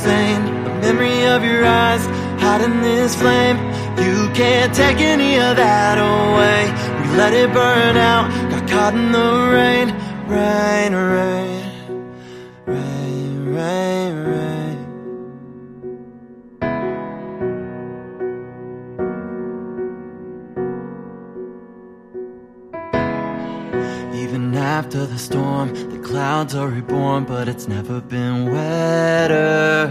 insane. The memory of your eyes hiding this flame. You can't take any of that away. We let it burn out, got caught in the rain. Rain, rain, rain, rain, rain. Even after the storm, the clouds are reborn, but it's never been wetter.